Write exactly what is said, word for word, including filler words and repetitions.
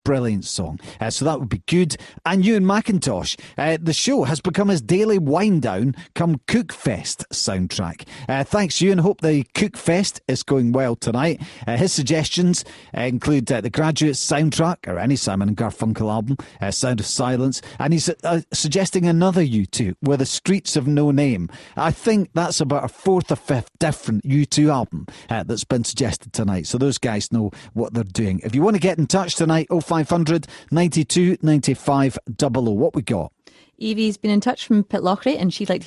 brilliant song. Uh, so that would be good. And Ewan McIntosh, uh, the show has become his daily wind down come Cookfest soundtrack. Uh, thanks, Ewan. Hope the Cookfest is going well tonight. Uh, his suggestions uh, include uh, the Graduate soundtrack, or any Simon and Garfunkel album, uh, Sound of Silence, and he's uh, suggesting another U two with the Streets of No Name. I think that's about a fourth or fifth different U two album uh, that's been suggested tonight. So those guys know what they're doing. If you want to get in touch tonight, oh five hundred ninety-two ninety-five double oh. What we got? Evie's been in touch from Pitlochry and she'd like to